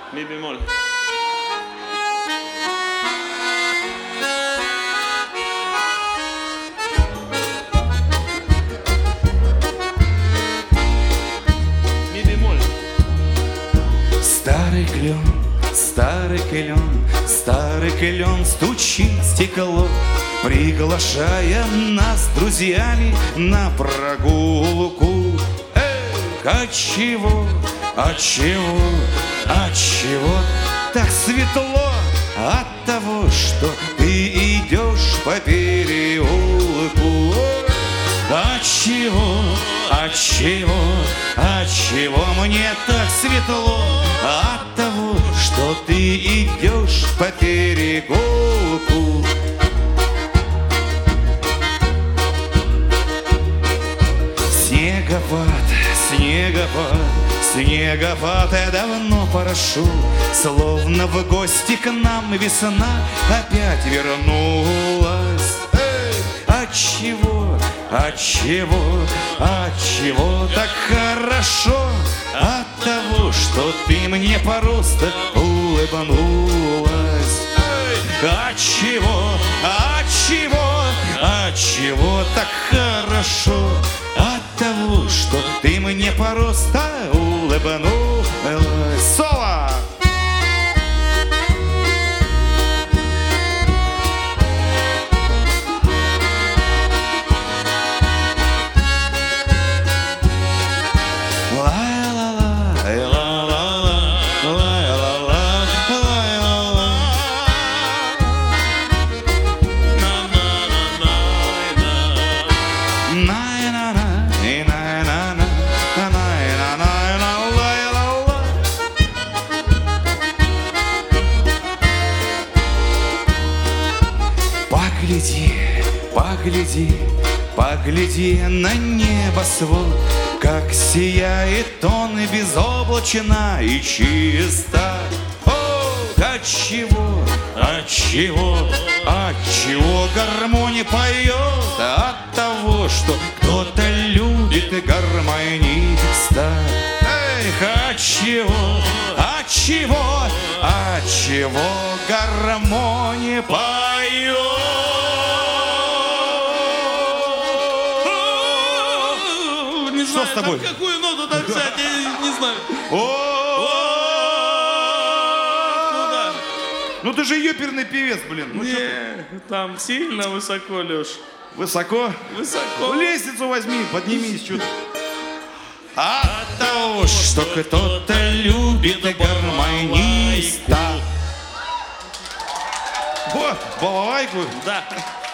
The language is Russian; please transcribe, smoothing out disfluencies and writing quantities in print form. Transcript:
Ми бемоль. Ми бемоль. Старый клен стучит в стекло, приглашая нас с друзьями на прогулку. Отчего так светло? От того, что ты идешь по переулку. Отчего мне так светло? От того, что ты идешь по переулку. Снеговат, я давно прошу, словно в гости к нам весна опять вернулась. Отчего так хорошо? От того, что ты мне просто улыбнулась. Отчего так хорошо? От того, что ты мне просто улыбнулась. Соло! Погляди на небосвод, как сияет он безоблачно и чисто. Отчего гармония поет? От того, что кто-то любит гармониста. Отчего гармония поет? Что с тобой? Какую ноту так взять, я не знаю. Куда? Ну ты же ёперный певец, блин. Ну, не, там сильно высоко, Леш. Высоко? Высоко. Лестницу возьми, поднимись чуть. От того, что кто-то любит гармониста. Вот, балалайку. Да.